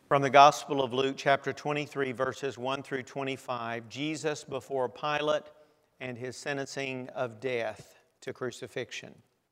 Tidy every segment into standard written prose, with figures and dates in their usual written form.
From the Gospel of Luke, chapter 23, verses 1 through 25, Jesus before Pilate and his sentencing of death to crucifixion.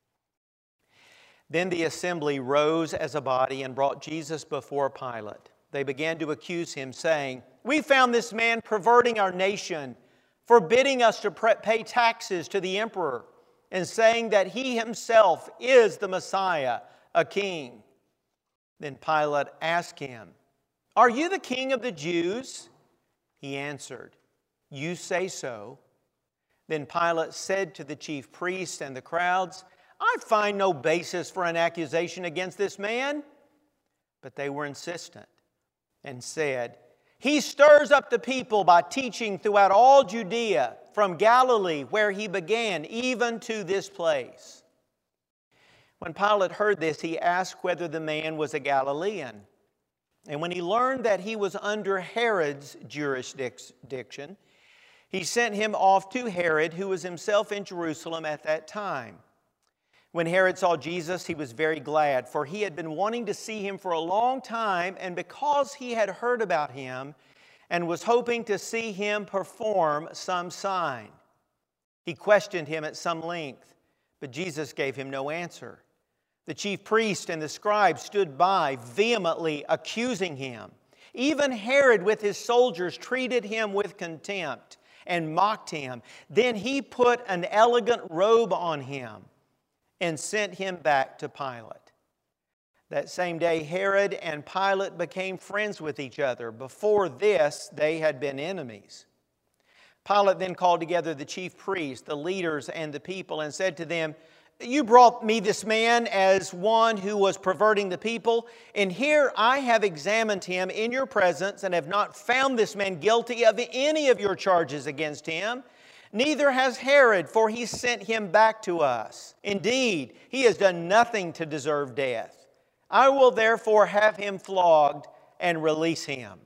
Then the assembly rose as a body and brought Jesus before Pilate. They began to accuse him, saying, "We found this man perverting our nation, forbidding us to pay taxes to the emperor, and saying that he himself is the Messiah, a king." Then Pilate asked him, "Are you the king of the Jews?" He answered, "You say so." Then Pilate said to the chief priests and the crowds, "I find no basis for an accusation against this man." But they were insistent and said, "He stirs up the people by teaching throughout all Judea, from Galilee where he began, even to this place." When Pilate heard this, he asked whether the man was a Galilean. And when he learned that he was under Herod's jurisdiction, he sent him off to Herod, who was himself in Jerusalem at that time. When Herod saw Jesus, he was very glad, for he had been wanting to see him for a long time, and because he had heard about him and was hoping to see him perform some sign. He questioned him at some length, but Jesus gave him no answer. The chief priest and the scribes stood by, vehemently accusing him. Even Herod with his soldiers treated him with contempt and mocked him. Then he put an elegant robe on him and sent him back to Pilate. That same day, Herod and Pilate became friends with each other. Before this, they had been enemies. Pilate then called together the chief priests, the leaders, and the people and said to them, "You brought me this man as one who was perverting the people, and here I have examined him in your presence and have not found this man guilty of any of your charges against him. Neither has Herod, for he sent him back to us. Indeed, he has done nothing to deserve death. I will therefore have him flogged and release him."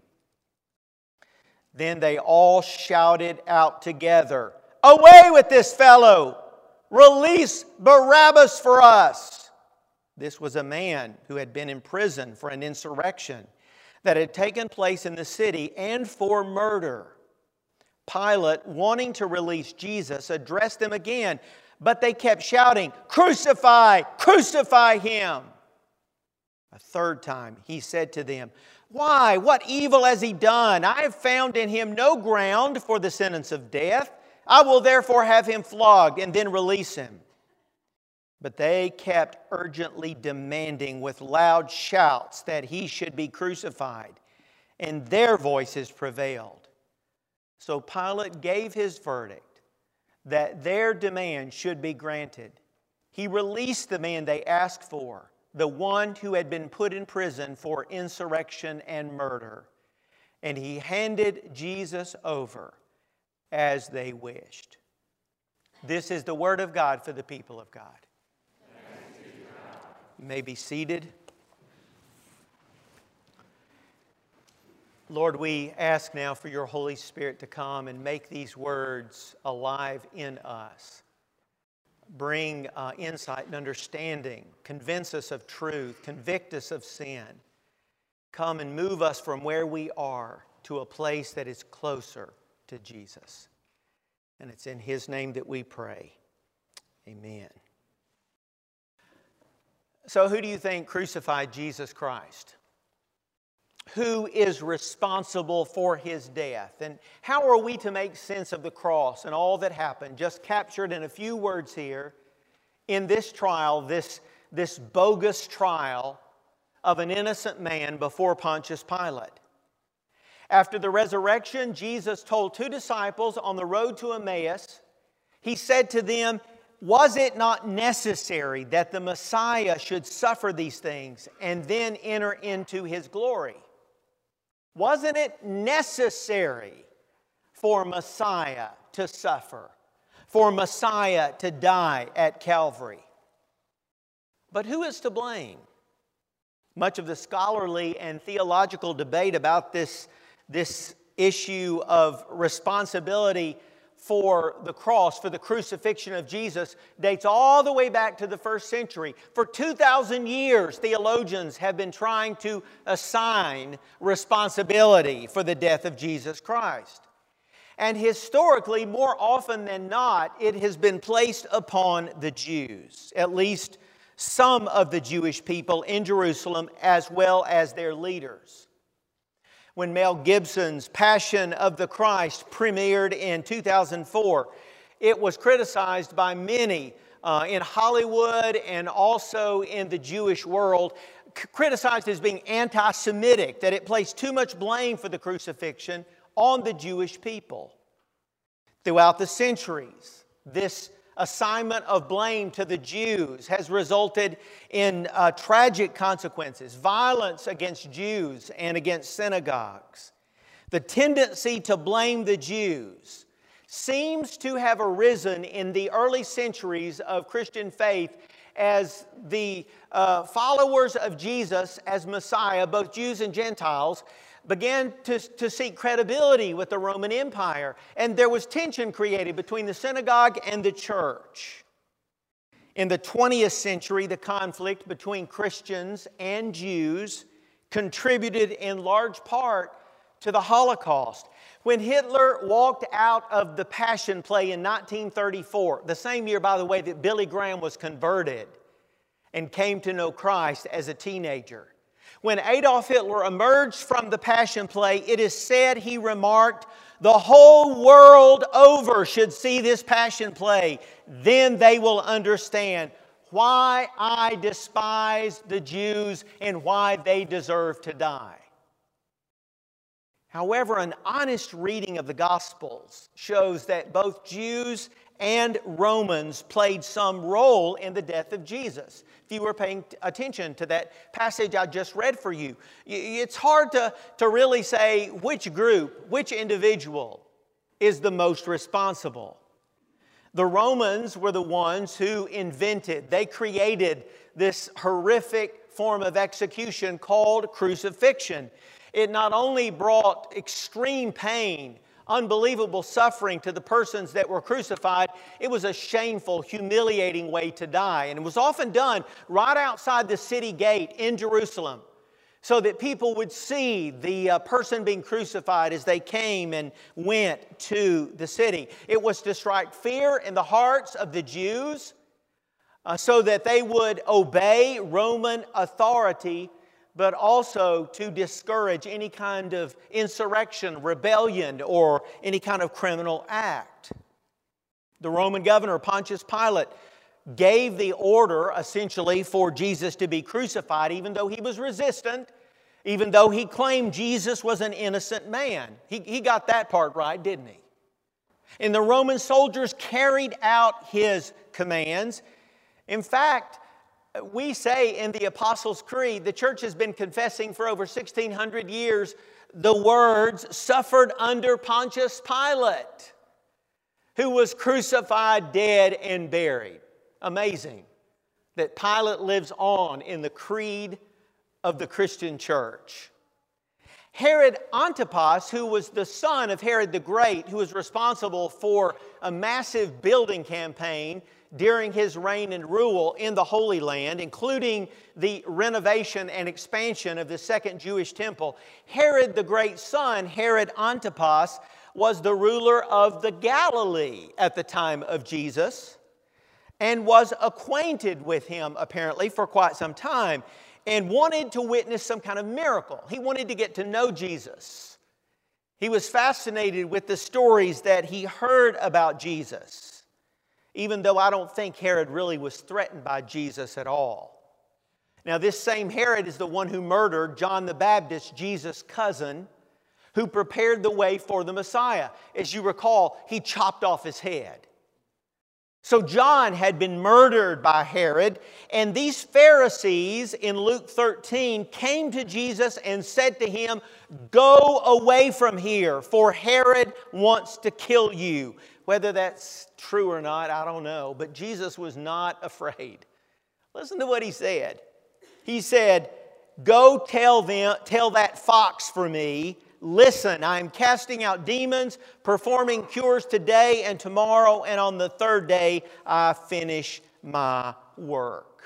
Then they all shouted out together, "Away with this fellow! Release Barabbas for us!" This was a man who had been in prison for an insurrection that had taken place in the city and for murder. Pilate, wanting to release Jesus, addressed them again, but they kept shouting, "Crucify! Crucify him!" A third time he said to them, "Why? What evil has he done? I have found in him no ground for the sentence of death. I will therefore have him flogged and then release him." But they kept urgently demanding with loud shouts that he should be crucified, and their voices prevailed. So Pilate gave his verdict that their demand should be granted. He released the man they asked for, the one who had been put in prison for insurrection and murder, and he handed Jesus over as they wished. This is the word of God for the people of God. You may be seated. Lord, we ask now for your Holy Spirit to come and make these words alive in us. Bring insight and understanding. Convince us of truth. Convict us of sin. Come and move us from where we are to a place that is closer to Jesus. And it's in His name that we pray. Amen. So who do you think crucified Jesus Christ? Who is responsible for His death? And how are we to make sense of the cross and all that happened, just captured in a few words here in this trial, this bogus trial of an innocent man before Pontius Pilate? After the resurrection, Jesus told two disciples on the road to Emmaus, He said to them, "Was it not necessary that the Messiah should suffer these things and then enter into His glory?" Wasn't it necessary for Messiah to suffer, for Messiah to die at Calvary? But who is to blame? Much of the scholarly and theological debate about this issue of responsibility for the cross, for the crucifixion of Jesus, dates all the way back to the first century. For 2,000 years, theologians have been trying to assign responsibility for the death of Jesus Christ. And historically, more often than not, it has been placed upon the Jews, at least some of the Jewish people in Jerusalem, as well as their leaders. When Mel Gibson's Passion of the Christ premiered in 2004, it was criticized by many in Hollywood and also in the Jewish world, criticized as being anti-Semitic, that it placed too much blame for the crucifixion on the Jewish people. Throughout the centuries, this assignment of blame to the Jews has resulted in tragic consequences, violence against Jews and against synagogues. The tendency to blame the Jews seems to have arisen in the early centuries of Christian faith as the followers of Jesus as Messiah, both Jews and Gentiles, began to seek credibility with the Roman Empire. And there was tension created between the synagogue and the church. In the 20th century, the conflict between Christians and Jews contributed in large part to the Holocaust. When Hitler walked out of the Passion Play in 1934, the same year, by the way, that Billy Graham was converted and came to know Christ as a teenager, when Adolf Hitler emerged from the Passion Play, it is said he remarked, "The whole world over should see this Passion Play. Then they will understand why I despise the Jews and why they deserve to die." However, an honest reading of the Gospels shows that both Jews and Romans played some role in the death of Jesus. If you were paying attention to that passage I just read for you, it's hard to really say which group, which individual is the most responsible. The Romans were the ones who invented, they created this horrific form of execution called crucifixion. It not only brought extreme pain, unbelievable suffering to the persons that were crucified, it was a shameful, humiliating way to die. And it was often done right outside the city gate in Jerusalem so that people would see the person being crucified as they came and went to the city. It was to strike fear in the hearts of the Jews so that they would obey Roman authority, but also to discourage any kind of insurrection, rebellion, or any kind of criminal act. The Roman governor, Pontius Pilate, gave the order, essentially, for Jesus to be crucified, even though he was resistant, even though he claimed Jesus was an innocent man. He got that part right, didn't he? And the Roman soldiers carried out his commands. In fact, we say in the Apostles' Creed, the church has been confessing for over 1,600 years the words, "suffered under Pontius Pilate, who was crucified, dead, and buried." Amazing that Pilate lives on in the creed of the Christian church. Herod Antipas, who was the son of Herod the Great, who was responsible for a massive building campaign during his reign and rule in the Holy Land, including the renovation and expansion of the Second Jewish Temple. Herod the Great's son, Herod Antipas, was the ruler of the Galilee at the time of Jesus and was acquainted with him, apparently, for quite some time and wanted to witness some kind of miracle. He wanted to get to know Jesus. He was fascinated with the stories that he heard about Jesus, even though I don't think Herod really was threatened by Jesus at all. Now, this same Herod is the one who murdered John the Baptist, Jesus' cousin, who prepared the way for the Messiah. As you recall, he chopped off his head. So John had been murdered by Herod, and these Pharisees in Luke 13 came to Jesus and said to him, "Go away from here, for Herod wants to kill you." Whether that's true or not, I don't know, but Jesus was not afraid. Listen to what he said. He said, "Go tell that fox for me listen, I am casting out demons, performing cures today and tomorrow, and on the third day I finish my work.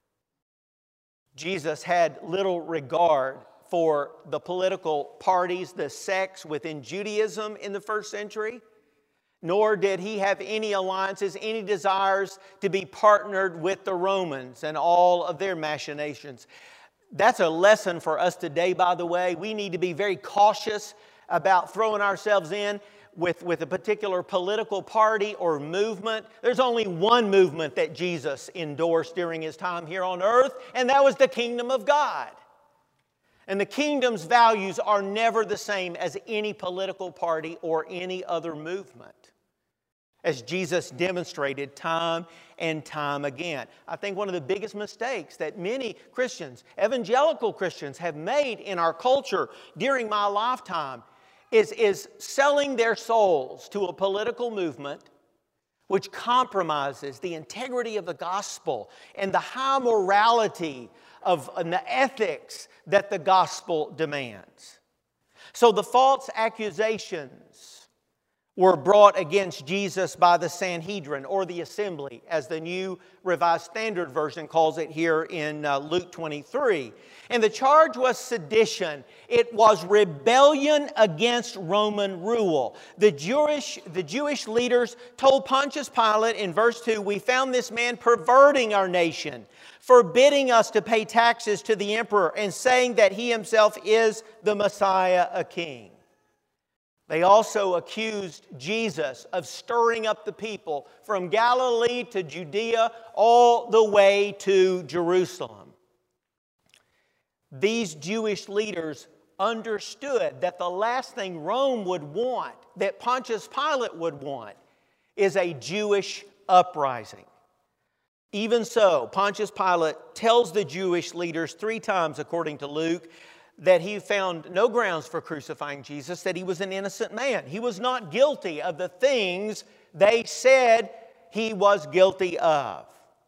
Jesus had little regard for the political parties, the sects within Judaism in the first century, nor did he have any alliances, any desires to be partnered with the Romans and all of their machinations. That's a lesson for us today, by the way. We need to be very cautious about throwing ourselves in with a particular political party or movement. There's only one movement that Jesus endorsed during his time here on earth, and that was the kingdom of God. And the kingdom's values are never the same as any political party or any other movement, as Jesus demonstrated time and time again. I think one of the biggest mistakes that many Christians, evangelical Christians, have made in our culture during my lifetime is selling their souls to a political movement which compromises the integrity of the gospel and the high morality and the ethics that the gospel demands. So the false accusations were brought against Jesus by the Sanhedrin, or the assembly, as the New Revised Standard Version calls it here in Luke 23. And the charge was sedition. It was rebellion against Roman rule. The Jewish leaders told Pontius Pilate in verse 2, "We found this man perverting our nation, forbidding us to pay taxes to the emperor, and saying that he himself is the Messiah, a king." They also accused Jesus of stirring up the people from Galilee to Judea all the way to Jerusalem. These Jewish leaders understood that the last thing Rome would want, that Pontius Pilate would want, is a Jewish uprising. Even so, Pontius Pilate tells the Jewish leaders 3 times, according to Luke, that he found no grounds for crucifying Jesus, that he was an innocent man. He was not guilty of the things they said he was guilty of.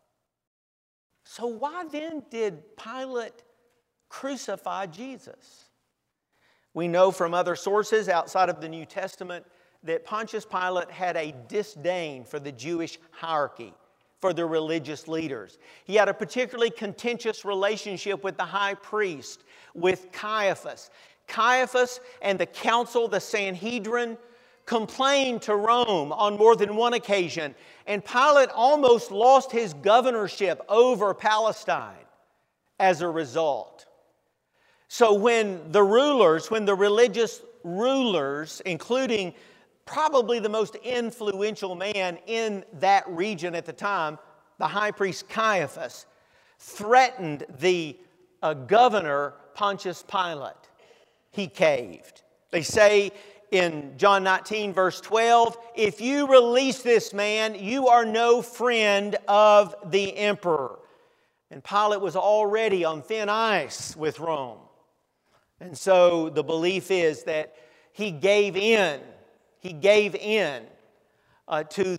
So why then did Pilate crucify Jesus? We know from other sources outside of the New Testament that Pontius Pilate had a disdain for the Jewish hierarchy, for the religious leaders. He had a particularly contentious relationship with the high priest, with Caiaphas. Caiaphas and the council, the Sanhedrin, complained to Rome on more than one occasion, and Pilate almost lost his governorship over Palestine as a result. So when the religious rulers, including probably the most influential man in that region at the time, the high priest Caiaphas, threatened the governor Pontius Pilate, he caved. They say in John 19, verse 12, "If you release this man, you are no friend of the emperor." And Pilate was already on thin ice with Rome. And so the belief is that he gave in. He gave in to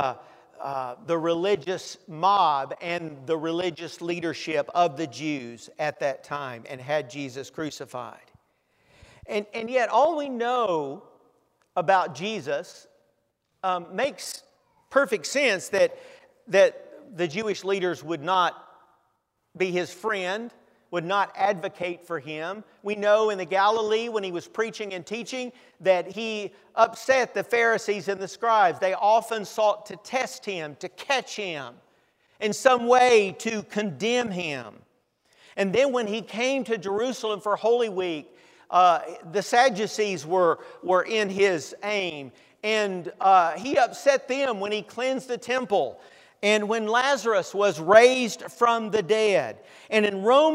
the religious mob and the religious leadership of the Jews at that time and had Jesus crucified. And yet all we know about Jesus makes perfect sense that the Jewish leaders would not be his friend, would not advocate for him. We know in the Galilee when he was preaching and teaching that he upset the Pharisees and the scribes. They often sought to test him, to catch him, in some way to condemn him. And then when he came to Jerusalem for Holy Week, the Sadducees were in his aim. And he upset them when he cleansed the temple. And when Lazarus was raised from the dead. And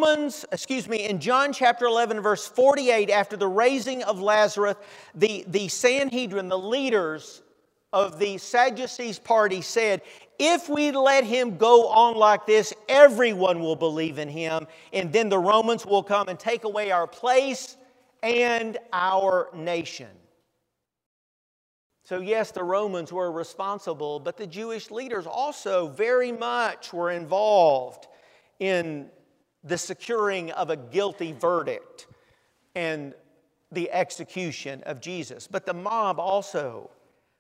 in John chapter 11, verse 48, after the raising of Lazarus, the Sanhedrin, the leaders of the Sadducees party said, "If we let him go on like this, everyone will believe in him, and then the Romans will come and take away our place and our nation." So yes, the Romans were responsible, but the Jewish leaders also very much were involved in the securing of a guilty verdict and the execution of Jesus. But the mob also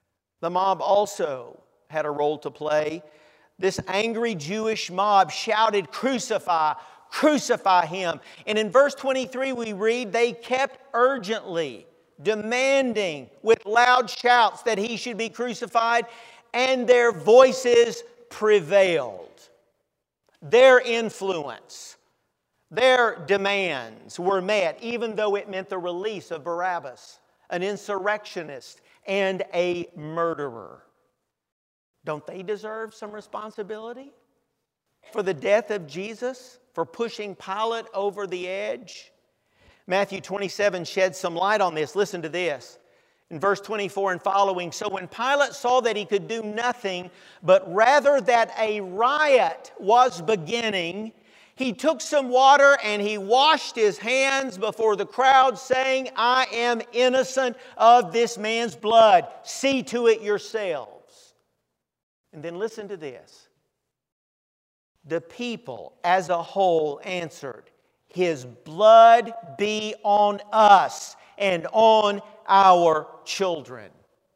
had a role to play. This angry Jewish mob shouted, "Crucify, crucify him." And in verse 23 we read, they kept urgently demanding with loud shouts that he should be crucified, and their voices prevailed. Their influence, their demands were met, even though it meant the release of Barabbas, an insurrectionist and a murderer. Don't they deserve some responsibility for the death of Jesus, for pushing Pilate over the edge? Matthew 27 sheds some light on this. Listen to this. In verse 24 and following, "So when Pilate saw that he could do nothing, but rather that a riot was beginning, he took some water and he washed his hands before the crowd, saying, 'I am innocent of this man's blood. See to it yourselves.'" And then listen to this. The people as a whole answered, "His blood be on us and on our children."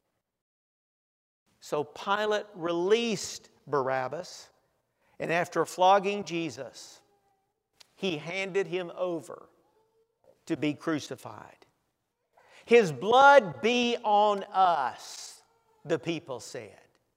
So Pilate released Barabbas, and after flogging Jesus, he handed him over to be crucified. "His blood be on us," the people said.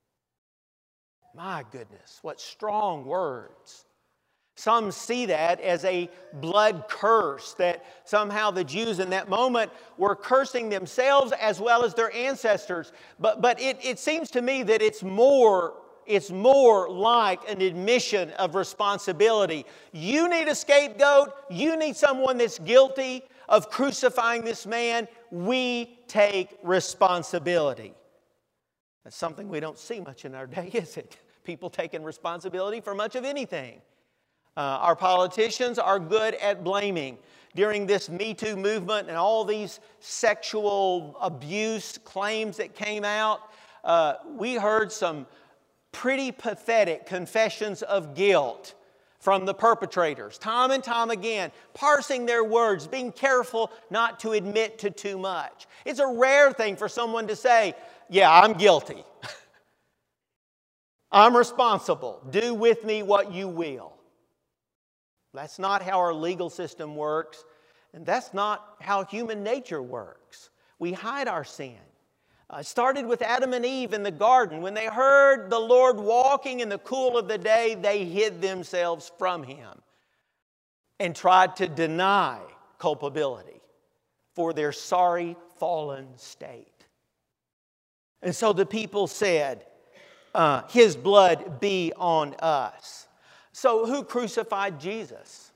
My goodness, what strong words. Some see that as a blood curse, that somehow the Jews in that moment were cursing themselves as well as their ancestors. But it seems to me that it's more like an admission of responsibility. You need a scapegoat. You need someone that's guilty of crucifying this man. We take responsibility. That's something we don't see much in our day, is it? People taking responsibility for much of anything. Our politicians are good at blaming. During this Me Too movement and all these sexual abuse claims that came out, we heard some pretty pathetic confessions of guilt from the perpetrators, time and time again, parsing their words, being careful not to admit to too much. It's a rare thing for someone to say, "Yeah, I'm guilty. I'm responsible. Do with me what you will." That's not how our legal system works, and that's not how human nature works. We hide our sin. It started with Adam and Eve in the garden. When they heard the Lord walking in the cool of the day, they hid themselves from Him and tried to deny culpability for their sorry, fallen state. And so the people said, "His blood be on us." So who crucified Jesus?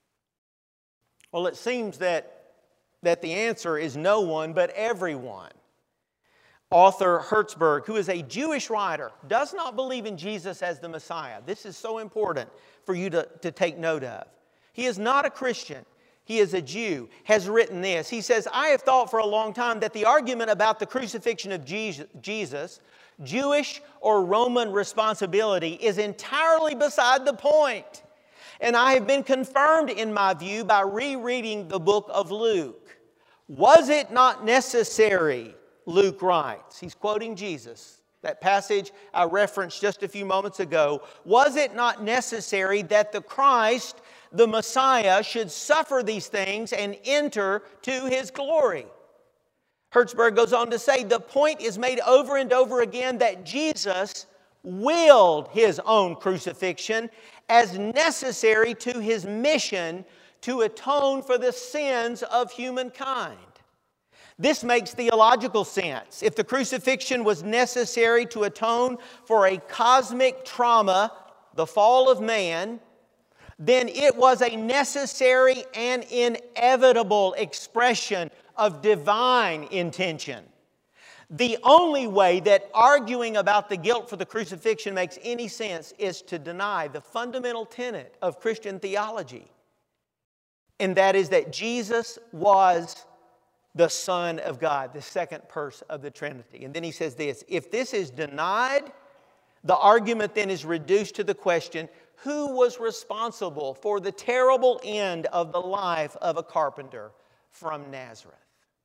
Well, it seems that the answer is no one but everyone. Author Hertzberg, who is a Jewish writer, does not believe in Jesus as the Messiah. This is so important for you to take note of. He is not a Christian. He is a Jew, has written this. He says, "I have thought for a long time that the argument about the crucifixion of Jesus, Jewish or Roman responsibility, is entirely beside the point. And I have been confirmed in my view by rereading the book of Luke. Was it not necessary," Luke writes, he's quoting Jesus, that passage I referenced just a few moments ago, "was it not necessary that the Christ, the Messiah, should suffer these things and enter to His glory?" Hertzberg goes on to say, "The point is made over and over again that Jesus willed His own crucifixion as necessary to His mission to atone for the sins of humankind. This makes theological sense. If the crucifixion was necessary to atone for a cosmic trauma, the fall of man, then it was a necessary and inevitable expression of divine intention. The only way that arguing about the guilt for the crucifixion makes any sense is to deny the fundamental tenet of Christian theology, and that is that Jesus was the Son of God, the second person of the Trinity." And then he says this, "If this is denied, the argument then is reduced to the question, who was responsible for the terrible end of the life of a carpenter from Nazareth?"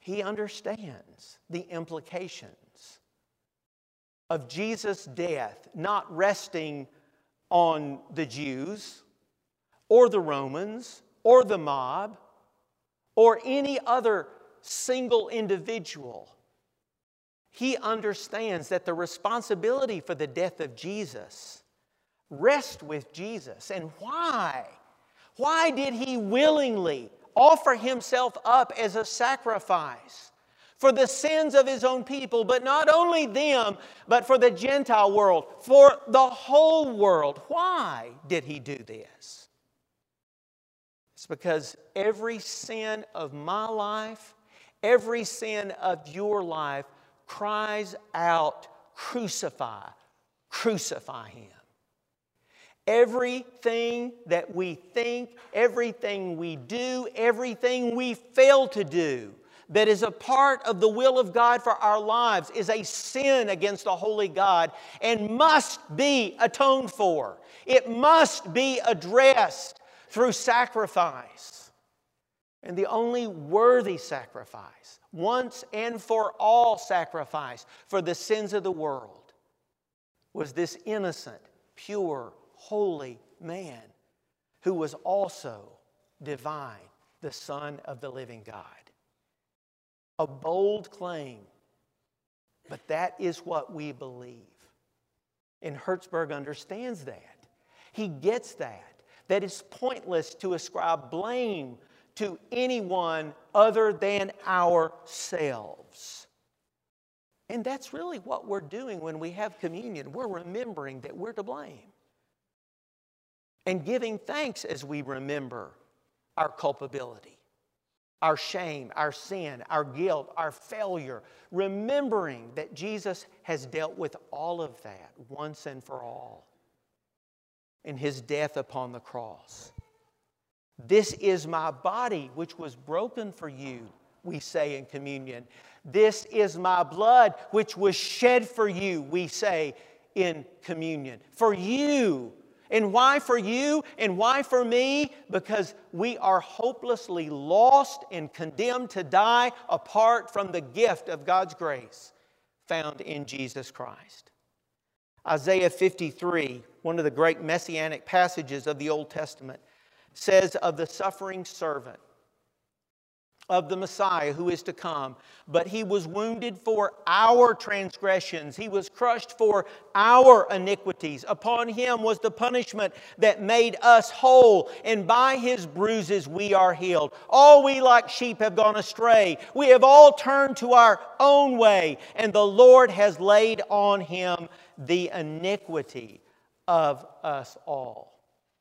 He understands the implications of Jesus' death not resting on the Jews or the Romans or the mob or any other single individual. He understands that the responsibility for the death of Jesus rests with Jesus. And why? Why did He willingly offer Himself up as a sacrifice for the sins of His own people, but not only them, but for the Gentile world, for the whole world? Why did He do this? It's because every sin of my life, every sin of your life cries out, crucify, crucify Him. Everything that we think, everything we do, everything we fail to do that is a part of the will of God for our lives is a sin against the holy God and must be atoned for. It must be addressed through sacrifice. And the only worthy sacrifice, once and for all sacrifice for the sins of the world, was this innocent, pure, holy man who was also divine, the Son of the living God. A bold claim, but that is what we believe. And Hertzberg understands that. He gets that it's pointless to ascribe blame to anyone other than ourselves. And that's really what we're doing when we have communion. We're remembering that we're to blame. And giving thanks as we remember our culpability, our shame, our sin, our guilt, our failure. Remembering that Jesus has dealt with all of that once and for all in His death upon the cross. This is my body which was broken for you, we say in communion. This is my blood which was shed for you, we say in communion. For you. And why for you? And why for me? Because we are hopelessly lost and condemned to die apart from the gift of God's grace found in Jesus Christ. Isaiah 53, one of the great messianic passages of the Old Testament, says of the suffering servant, of the Messiah who is to come, but He was wounded for our transgressions. He was crushed for our iniquities. Upon Him was the punishment that made us whole, and by His bruises we are healed. All we like sheep have gone astray. We have all turned to our own way, and the Lord has laid on Him the iniquity of us all.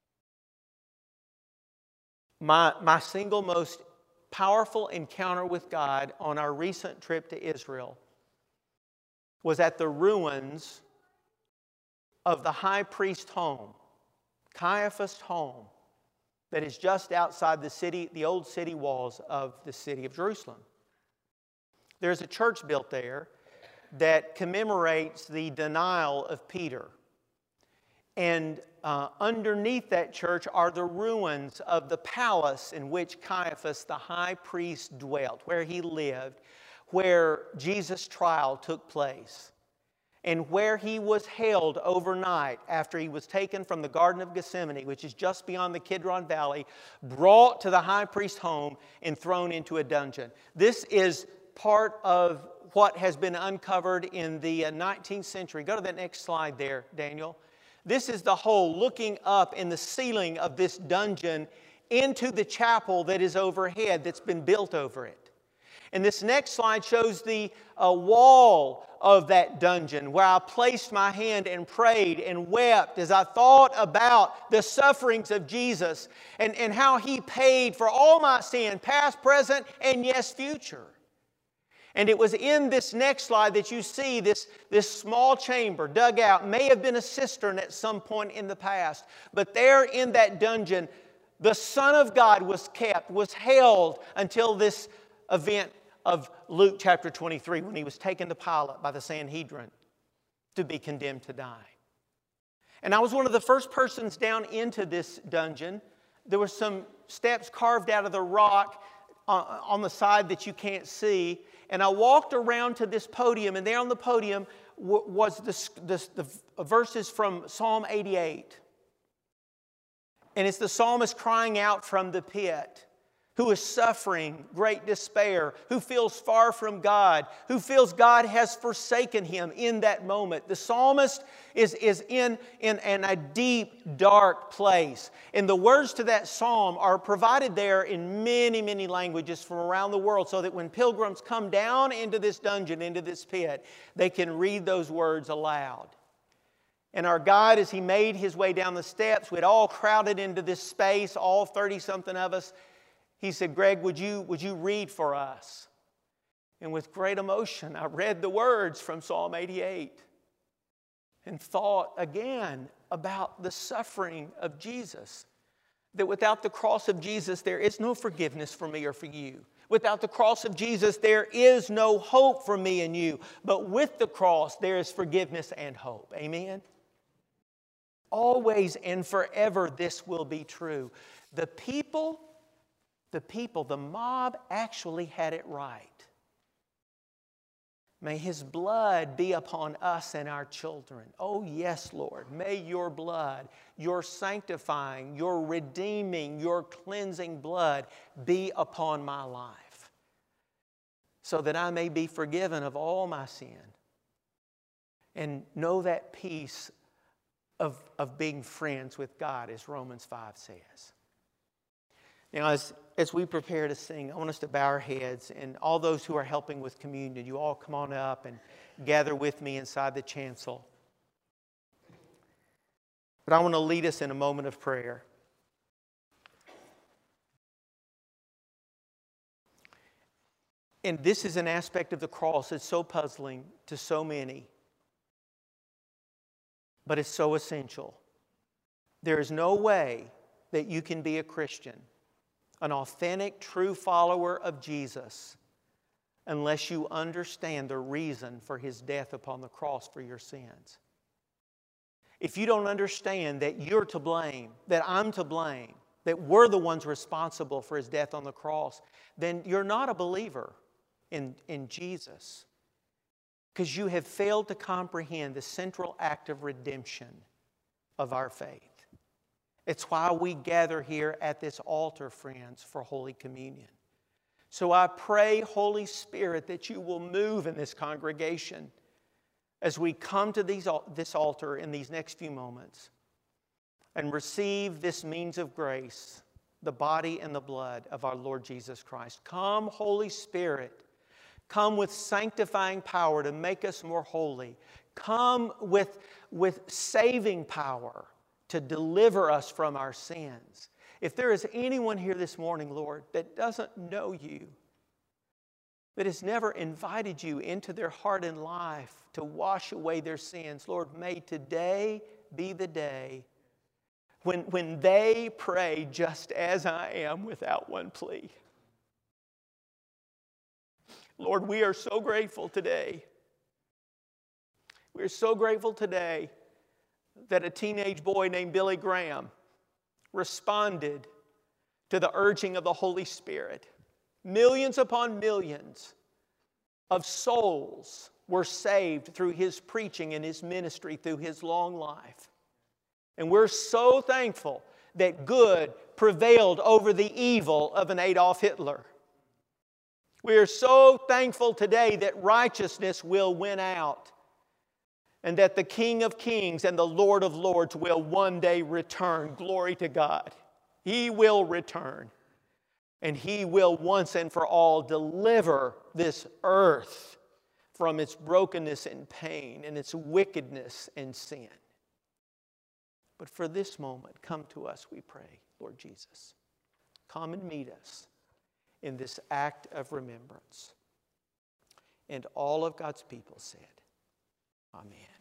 My single most powerful encounter with God on our recent trip to Israel was at the ruins of the high priest's home, Caiaphas' home, that is just outside the old city walls of the city of Jerusalem. There's a church built there that commemorates the denial of Peter. And underneath that church are the ruins of the palace in which Caiaphas, the high priest, dwelt, where he lived, where Jesus' trial took place, and where he was held overnight after he was taken from the Garden of Gethsemane, which is just beyond the Kidron Valley, brought to the high priest's home and thrown into a dungeon. This is part of what has been uncovered in the 19th century. Go to that next slide there, Daniel. This is the hole looking up in the ceiling of this dungeon into the chapel that is overhead that's been built over it. And this next slide shows the wall of that dungeon where I placed my hand and prayed and wept as I thought about the sufferings of Jesus and how He paid for all my sin, past, present, and yes, future. And it was in this next slide that you see this small chamber dug out. May have been a cistern at some point in the past. But there in that dungeon, the Son of God was kept, was held until this event of Luke chapter 23 when He was taken to Pilate by the Sanhedrin to be condemned to die. And I was one of the first persons down into this dungeon. There were some steps carved out of the rock on the side that you can't see. And I walked around to this podium, and there on the podium was the verses from Psalm 88. And it's the psalmist crying out from the pit, who is suffering great despair, who feels far from God, who feels God has forsaken him in that moment. The psalmist is in a deep, dark place. And the words to that psalm are provided there in many, many languages from around the world, so that when pilgrims come down into this dungeon, into this pit, they can read those words aloud. And our guide, as he made his way down the steps, we'd all crowded into this space, all 30-something of us. He said, "Greg, would you read for us?" And with great emotion, I read the words from Psalm 88 and thought again about the suffering of Jesus. That without the cross of Jesus, there is no forgiveness for me or for you. Without the cross of Jesus, there is no hope for me and you. But with the cross, there is forgiveness and hope. Amen? Always and forever this will be true. The mob actually had it right. May His blood be upon us and our children. Oh yes, Lord, may your blood, your sanctifying, your redeeming, your cleansing blood be upon my life, so that I may be forgiven of all my sin and know that peace of being friends with God, as Romans 5 says. Now, as we prepare to sing, I want us to bow our heads, and all those who are helping with communion, you all come on up and gather with me inside the chancel. But I want to lead us in a moment of prayer. And this is an aspect of the cross that's so puzzling to so many, but it's so essential. There is no way that you can be a Christian, an authentic, true follower of Jesus, unless you understand the reason for His death upon the cross for your sins. If you don't understand that you're to blame, that I'm to blame, that we're the ones responsible for His death on the cross, then you're not a believer in Jesus, because you have failed to comprehend the central act of redemption of our faith. It's why we gather here at this altar, friends, for Holy Communion. So I pray, Holy Spirit, that you will move in this congregation as we come to this altar in these next few moments and receive this means of grace, the body and the blood of our Lord Jesus Christ. Come, Holy Spirit. Come with sanctifying power to make us more holy. Come with saving power to deliver us from our sins. If there is anyone here this morning, Lord, that doesn't know you, that has never invited you into their heart and life to wash away their sins, Lord, may today be the day when they pray, "Just as I am," without one plea. Lord, we are so grateful today. We are so grateful today that a teenage boy named Billy Graham responded to the urging of the Holy Spirit. Millions upon millions of souls were saved through his preaching and his ministry through his long life. And we're so thankful that good prevailed over the evil of an Adolf Hitler. We are so thankful today that righteousness will win out, and that the King of Kings and the Lord of Lords will one day return. Glory to God. He will return, and He will once and for all deliver this earth from its brokenness and pain and its wickedness and sin. But for this moment, come to us, we pray, Lord Jesus. Come and meet us in this act of remembrance. And all of God's people said, Amen.